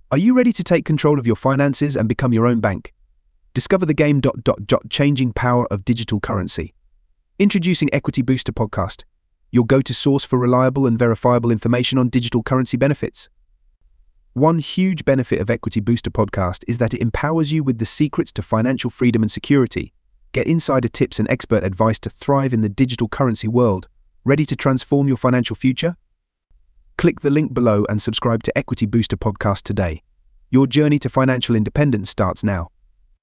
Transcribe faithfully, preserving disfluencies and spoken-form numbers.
Are you ready to take control of your finances and become your own bank? Discover the game dot dot dot changing power of digital currency. Introducing Equity Booster Podcast, your go-to source for reliable and verifiable information on digital currency benefits. One huge benefit of Equity Booster Podcast is that it empowers you with the secrets to financial freedom and security. Get insider tips and expert advice to thrive in the digital currency world. Ready to transform your financial future? Click the link below and subscribe to Equity Booster Podcast today. Your journey to financial independence starts now.